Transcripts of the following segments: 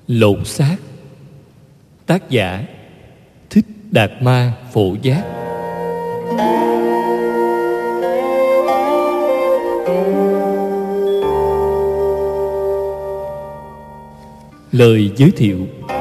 Lột xác. Tác giả Thích Đạt Ma Phổ Giác. Lời giới thiệu.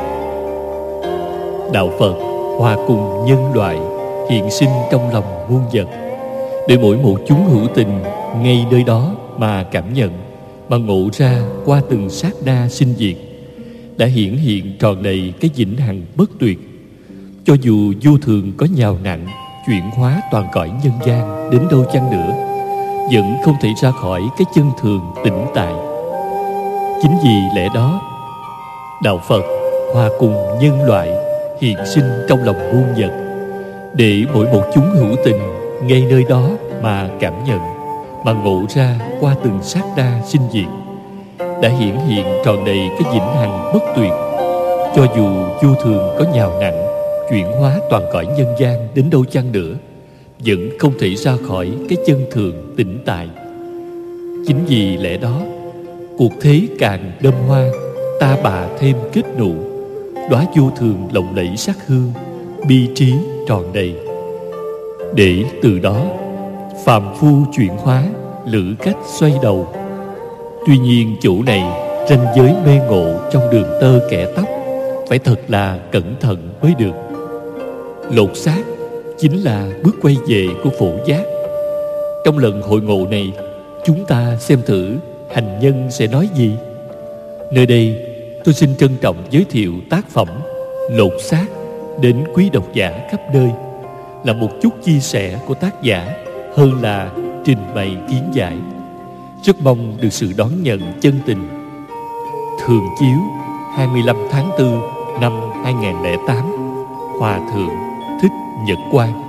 Đạo Phật hòa cùng nhân loại, hiện sinh trong lòng muôn vật, để mỗi một chúng hữu tình ngay nơi đó mà cảm nhận, mà ngộ ra qua từng sát na sinh diệt, đã hiển hiện tròn đầy cái vĩnh hằng bất tuyệt. Cho dù vô thường có nhào nặn chuyển hóa toàn cõi nhân gian đến đâu chăng nữa, vẫn không thể ra khỏi cái chân thường tĩnh tại. Chính vì lẽ đó, đạo Phật hòa cùng nhân loại, hiện sinh trong lòng muôn vật, để mỗi một chúng hữu tình ngay nơi đó mà cảm nhận, mà ngộ ra qua từng sát na sinh diệt, đã hiển hiện tròn đầy cái vĩnh hằng bất tuyệt. Cho dù vô thường có nhào nặn chuyển hóa toàn cõi nhân gian đến đâu chăng nữa, vẫn không thể ra khỏi cái chân thường tĩnh tại. Chính vì lẽ đó, cuộc thế càng đơm hoa, ta bà thêm kết nụ, đóa vô thường lộng lẫy sắc hương, bi trí tròn đầy, để từ đó phàm phu chuyển hóa, lữ cách xoay đầu. Tuy nhiên chỗ này ranh giới mê ngộ trong đường tơ kẻ tóc, phải thật là cẩn thận mới được. Lột xác chính là bước quay về của phổ giác. Trong lần hội ngộ này, chúng ta xem thử hành nhân sẽ nói gì. Nơi đây tôi xin trân trọng giới thiệu tác phẩm Lột xác đến quý độc giả khắp nơi, là một chút chia sẻ của tác giả hơn là trình bày kiến giải. Rất mong được sự đón nhận chân tình. Thường chiếu 25 tháng 4 năm 2008. Hòa Thượng Thích Nhật Quang.